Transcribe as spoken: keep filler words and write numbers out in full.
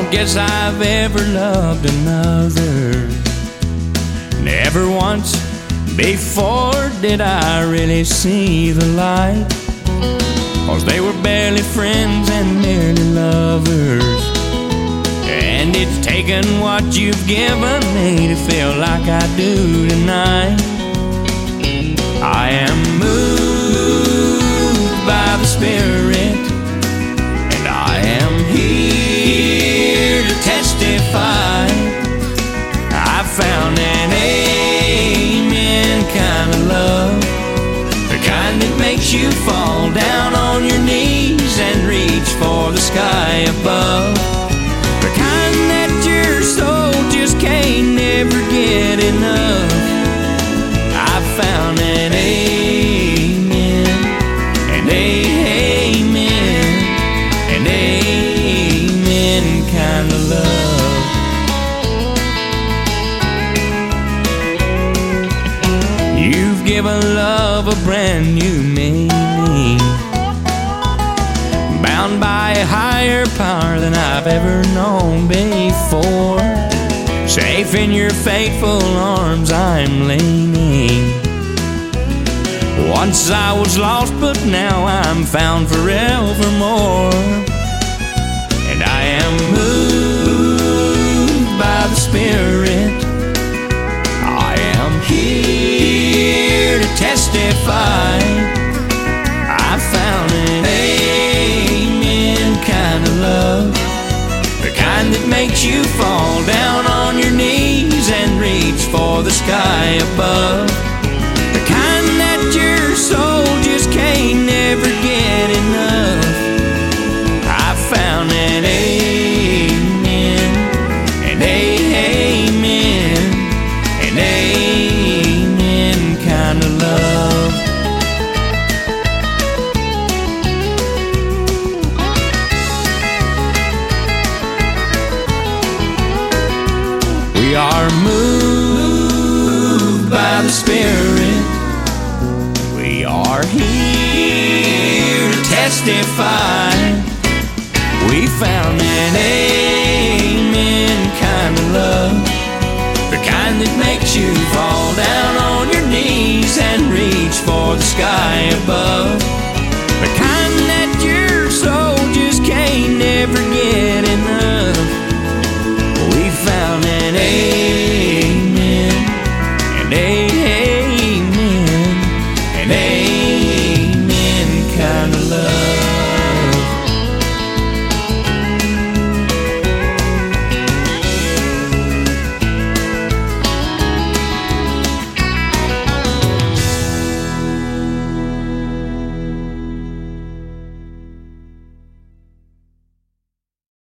guess I've ever loved another. Never once before did I really see the light, 'cause they were barely friends and merely lovers. And it's taken what you've given me to feel like I do tonight. I am moved by the Spirit, and I am here to testify. I found an amen kind of love, the kind that makes you fall down on your knees and reach for the sky above, the kind that your soul just can't never get enough. I found an amen, an amen, an amen kind of love. You've given love a brand new meaning, bound by a higher power than I've ever known before. Safe in your faithful arms I'm leaning. Once I was lost, but now I'm found forevermore. And I am moved by the Spirit. I am here to testify. I found an amen kind of love, the kind that makes you fall down on your knees and reach for the sky above, the kind that your soul just can't never get enough. I found an amen, an amen, an amen kind of love. We are moved by the Spirit. We are here to testify. We found an amen kind of love, the kind that makes you fall down on your knees and reach for the sky above,